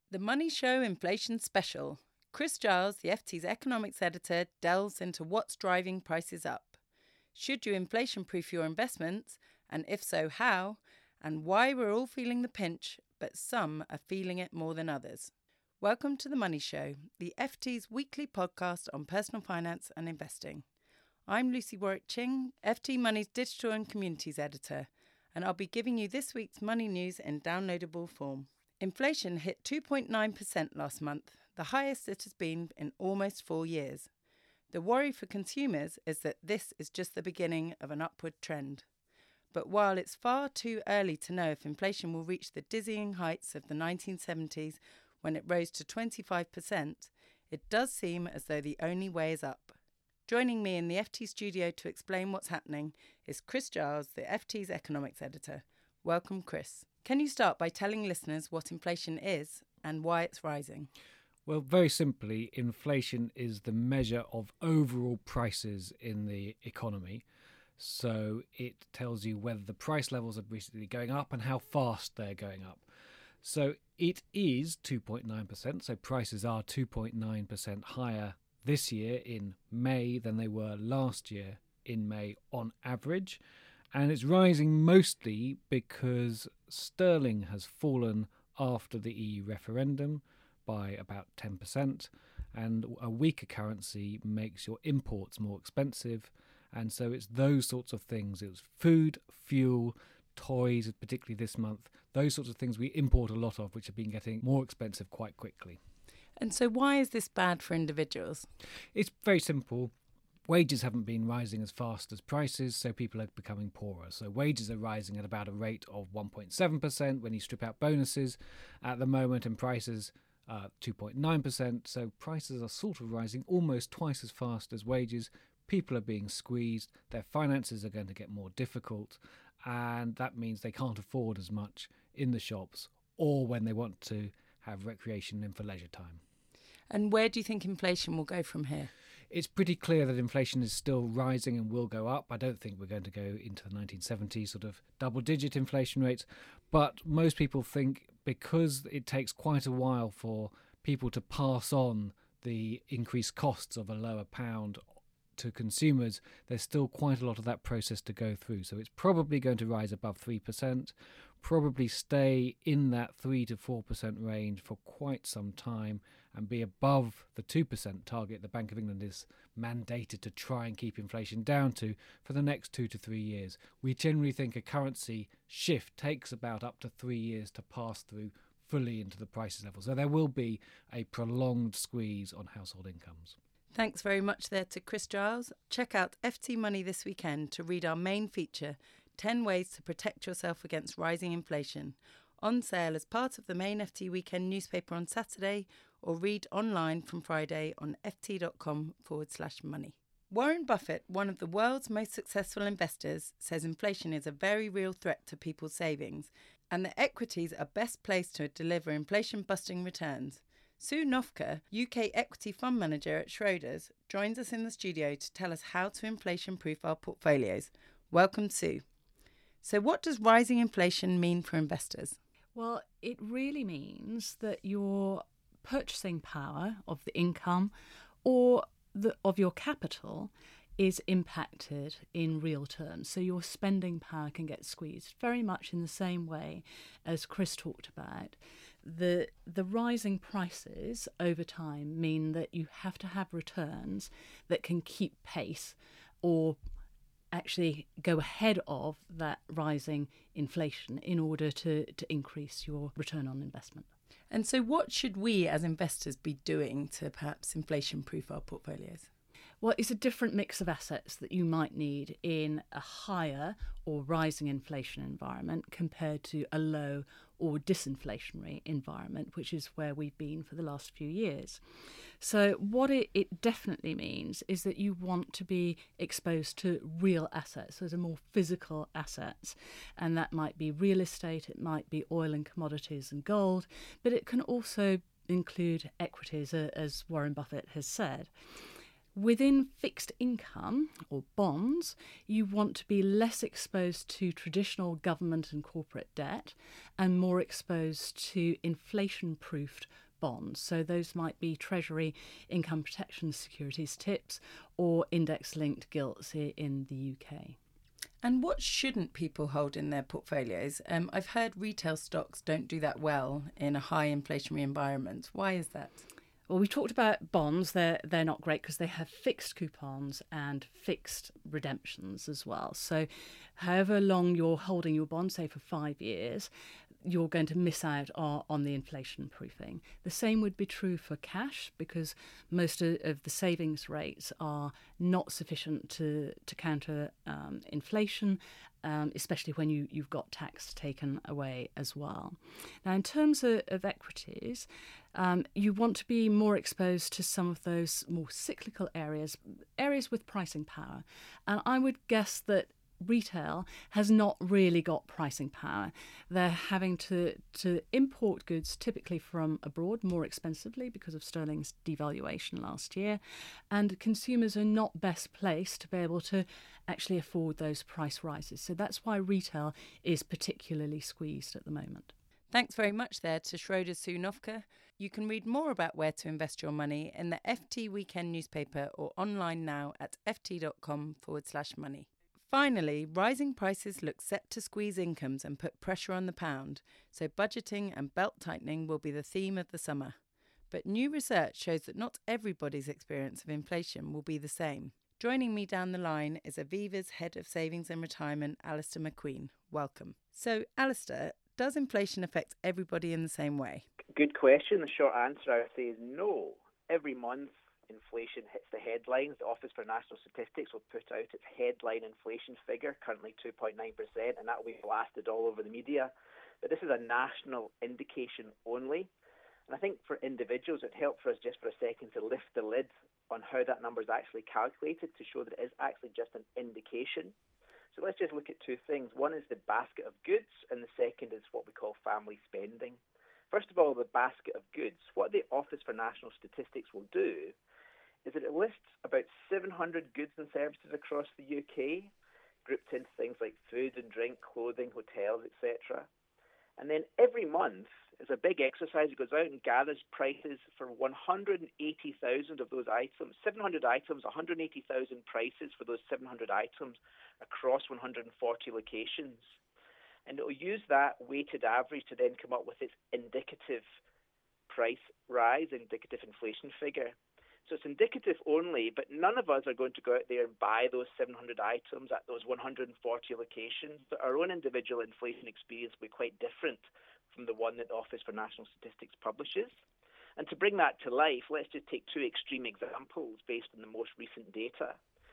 The Money Show Inflation Special. Chris Giles, the FT's economics editor, delves into what's driving prices up. Should you inflation-proof your investments? And if so, how? And why we're all feeling the pinch, but some are feeling it more than others. Welcome to The Money Show, the FT's weekly podcast on personal finance and investing. I'm Lucy Warwick-Ching, FT Money's digital and communities editor, and I'll be giving you this week's money news in downloadable form. Inflation hit 2.9% last month, the highest it has been in almost 4 years. The worry for consumers is that this is just the beginning of an upward trend. But while it's far too early to know if inflation will reach the dizzying heights of the 1970s when it rose to 25%, it does seem as though the only way is up. Joining me in the FT studio to explain what's happening is Chris Giles, the FT's economics editor. Welcome, Chris. Can you start by telling listeners what inflation is and why it's rising? Well, very simply, inflation is the measure of overall prices in the economy. So it tells you whether the price levels are recently going up and how fast they're going up. So it is 2.9%. So prices are 2.9% higher this year in May than they were last year in May on average. And it's rising mostly because sterling has fallen after the EU referendum by about 10%, and a weaker currency makes your imports more expensive. And so it's those sorts of things. It's food, fuel, toys, particularly this month, those sorts of things we import a lot of, which have been getting more expensive quite quickly. And so why is this bad for individuals? It's very simple. Wages haven't been rising as fast as prices, so people are becoming poorer. So wages are rising at about a rate of 1.7% when you strip out bonuses at the moment, and prices 2.9%. So prices are sort of rising almost twice as fast as wages. People are being squeezed. Their finances are going to get more difficult, and that means they can't afford as much in the shops or when they want to have recreation and for leisure time. And where do you think inflation will go from here? It's pretty clear that inflation is still rising and will go up. I don't think we're going to go into the 1970s sort of double-digit inflation rates, but most people think because it takes quite a while for people to pass on the increased costs of a lower pound to consumers, there's still quite a lot of that process to go through. So it's probably going to rise above 3%, probably stay in that 3 to 4% range for quite some time and be above the 2% target the Bank of England is mandated to try and keep inflation down to for the next 2 to 3 years. We generally think a currency shift takes about up to 3 years to pass through fully into the prices level. So there will be a prolonged squeeze on household incomes. Thanks very much there to Chris Giles. Check out FT Money this weekend to read our main feature, 10 Ways to Protect Yourself Against Rising Inflation, on sale as part of the main FT Weekend newspaper on Saturday, or read online from Friday on ft.com/money. Warren Buffett, one of the world's most successful investors, says inflation is a very real threat to people's savings and that equities are best placed to deliver inflation-busting returns. Sue Nofka, UK equity fund manager at Schroders, joins us in the studio to tell us how to inflation-proof our portfolios. Welcome, Sue. So what does rising inflation mean for investors? Well, it really means that your purchasing power of the income or of your capital is impacted in real terms. So your spending power can get squeezed very much in the same way as Chris talked about. The rising prices over time mean that you have to have returns that can keep pace or actually go ahead of that rising inflation in order to increase your return on investment. And so what should we as investors be doing to perhaps inflation-proof our portfolios? Well, it's a different mix of assets that you might need in a higher or rising inflation environment compared to a low or disinflationary environment, which is where we've been for the last few years. So what it definitely means is that you want to be exposed to real assets. Those are more physical assets, and that might be real estate, it might be oil and commodities and gold, but it can also include equities, as Warren Buffett has said. Within fixed income or bonds, you want to be less exposed to traditional government and corporate debt and more exposed to inflation-proofed bonds. So those might be Treasury income protection securities TIPS or index-linked gilts in the UK. And what shouldn't people hold in their portfolios? I've heard retail stocks don't do that well in a high inflationary environment. Why is that? Well, we talked about bonds. They're not great because they have fixed coupons and fixed redemptions as well. So however long you're holding your bond, say for 5 years, you're going to miss out on the inflation proofing. The same would be true for cash because most of the savings rates are not sufficient to counter inflation, especially when you've got tax taken away as well. Now, in terms of equities, you want to be more exposed to some of those more cyclical areas with pricing power. And I would guess that retail has not really got pricing power. They're having to import goods typically from abroad more expensively because of sterling's devaluation last year, and consumers are not best placed to be able to actually afford those price rises. So that's why retail is particularly squeezed at the moment. Thanks very much there to Schroeder Sunovka. You can read more about where to invest your money in the FT Weekend newspaper or online now at ft.com/money. Finally, rising prices look set to squeeze incomes and put pressure on the pound, so budgeting and belt tightening will be the theme of the summer. But new research shows that not everybody's experience of inflation will be the same. Joining me down the line is Aviva's Head of Savings and Retirement, Alistair McQueen. Welcome. So, Alistair, does inflation affect everybody in the same way? Good question. The short answer, I would say, is no. Every month, inflation hits the headlines. The Office for National Statistics will put out its headline inflation figure, currently 2.9%, and that will be blasted all over the media. But this is a national indication only. And I think for individuals, it helped for us just for a second to lift the lid on how that number is actually calculated to show that it is actually just an indication. So let's just look at two things. One is the basket of goods, and the second is what we call family spending. First of all, the basket of goods. What the Office for National Statistics will do is that it lists about 700 goods and services across the UK, grouped into things like food and drink, clothing, hotels, etc. And then every month, it's a big exercise. It goes out and gathers prices for 180,000 of those items. 700 items, 180,000 prices for those 700 items across 140 locations. And it will use that weighted average to then come up with its indicative price rise, indicative inflation figure. So it's indicative only, but none of us are going to go out there and buy those 700 items at those 140 locations. But our own individual inflation experience will be quite different from the one that the Office for National Statistics publishes. And to bring that to life, let's just take two extreme examples based on the most recent data.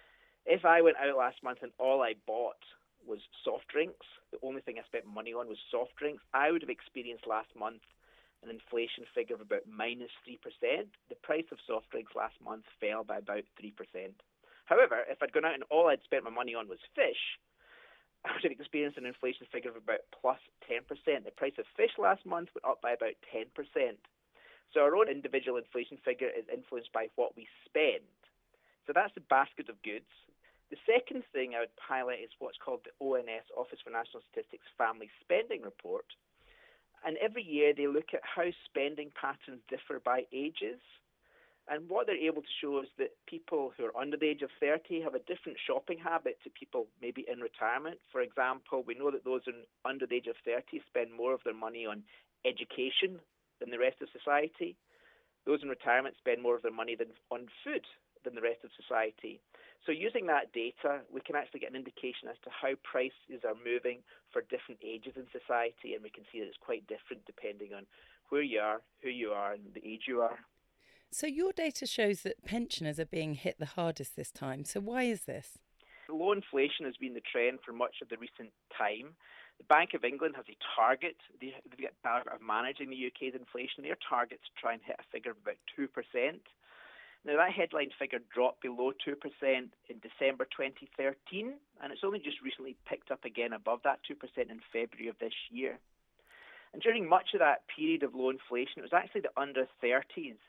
If I went out last month and all I bought was soft drinks, the only thing I spent money on was soft drinks, I would have experienced last month an inflation figure of about -3%. The price of soft drinks last month fell by about 3%. However, if I'd gone out and all I'd spent my money on was fish, I would have experienced an inflation figure of about +10%. The price of fish last month went up by about 10%. So our own individual inflation figure is influenced by what we spend. So that's the basket of goods. The second thing I would highlight is what's called the ONS, Office for National Statistics Family Spending Report. And every year they look at how spending patterns differ by ages. And what they're able to show is that people who are under the age of 30 have a different shopping habit to people maybe in retirement. For example, we know that those under the age of 30 spend more of their money on education than the rest of society. Those in retirement spend more of their money on food than the rest of society. So using that data, we can actually get an indication as to how prices are moving for different ages in society, and we can see that it's quite different depending on where you are, who you are, and the age you are. So your data shows that pensioners are being hit the hardest this time. So why is this? Low inflation has been the trend for much of the recent time. The Bank of England has a target. They've got a target of managing the UK's inflation. Their target is to try and hit a figure of about 2%. Now, that headline figure dropped below 2% in December 2013, and it's only just recently picked up again above that 2% in February of this year. And during much of that period of low inflation, it was actually the under 30s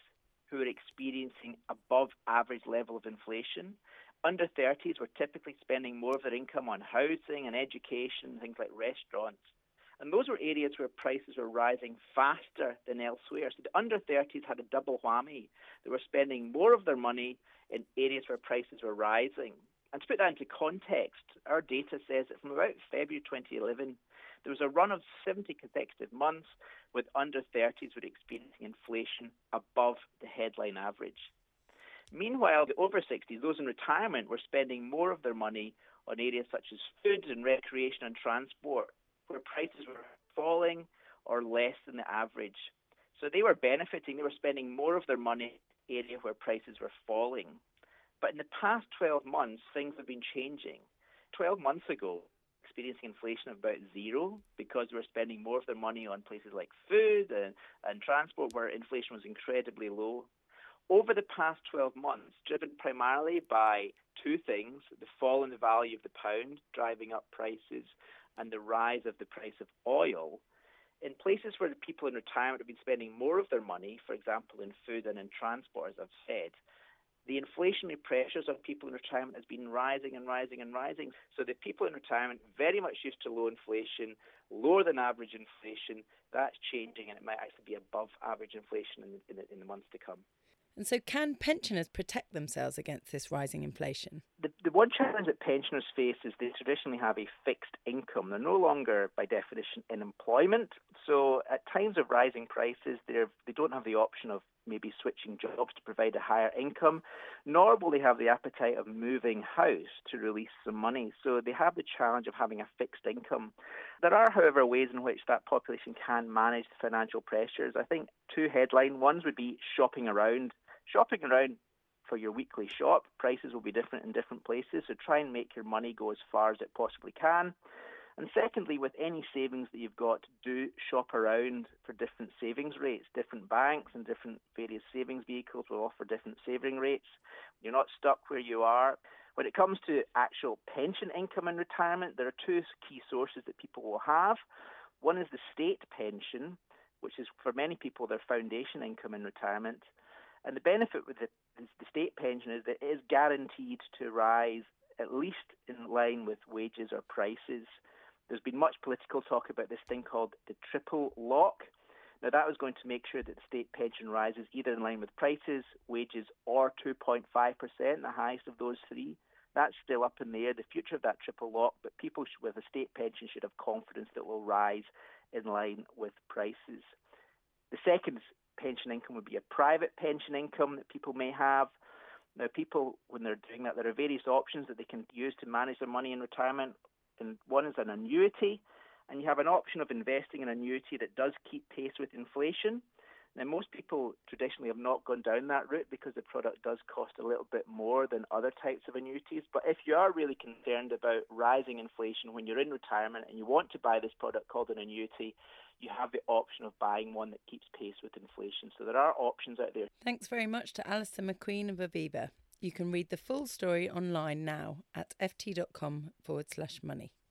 who are experiencing above average level of inflation. Under 30s were typically spending more of their income on housing and education, things like restaurants. And those were areas where prices were rising faster than elsewhere. So the under 30s had a double whammy. They were spending more of their money in areas where prices were rising. And to put that into context, our data says that from about February 2011, there was a run of 70 consecutive months with under 30s were experiencing inflation above the headline average. Meanwhile, the over 60s, those in retirement, were spending more of their money on areas such as food and recreation and transport, where prices were falling or less than the average. So they were benefiting, they were spending more of their money in an area where prices were falling. But in the past 12 months, things have been changing. 12 months ago, experiencing inflation of about zero because they were spending more of their money on places like food and transport where inflation was incredibly low. Over the past 12 months, driven primarily by two things, the fall in the value of the pound driving up prices and the rise of the price of oil, in places where the people in retirement have been spending more of their money, for example, in food and in transport, as I've said, the inflationary pressures on people in retirement has been rising and rising and rising. So the people in retirement, very much used to low inflation, lower than average inflation, that's changing, and it might actually be above average inflation in the months to come. And so can pensioners protect themselves against this rising inflation? The one challenge that pensioners face is they traditionally have a fixed income. They're no longer, by definition, in employment. So at times of rising prices, they don't have the option of maybe switching jobs to provide a higher income, nor will they have the appetite of moving house to release some money. So they have the challenge of having a fixed income. There are, however, ways in which that population can manage the financial pressures. I think two headline ones would be shopping around. Shopping around for your weekly shop, prices will be different in different places, so try and make your money go as far as it possibly can. And secondly, with any savings that you've got, do shop around for different savings rates. Different banks and different various savings vehicles will offer different saving rates. You're not stuck where you are. When it comes to actual pension income in retirement, there are two key sources that people will have. One is the state pension, which is for many people their foundation income in retirement. And the benefit with the state pension is that it is guaranteed to rise at least in line with wages or prices. There's been much political talk about this thing called the triple lock. Now, that was going to make sure that the state pension rises either in line with prices, wages, or 2.5%, the highest of those three. That's still up in the air, the future of that triple lock, but people with a state pension should have confidence that it will rise in line with prices. The second pension income would be a private pension income that people may have. Now, people, when they're doing that, there are various options that they can use to manage their money in retirement. And one is an annuity, and you have an option of investing in an annuity that does keep pace with inflation. Now, most people traditionally have not gone down that route because the product does cost a little bit more than other types of annuities. But if you are really concerned about rising inflation when you're in retirement and you want to buy this product called an annuity, you have the option of buying one that keeps pace with inflation. So there are options out there. Thanks very much to Alistair McQueen of Aviva. You can read the full story online now at ft.com/money.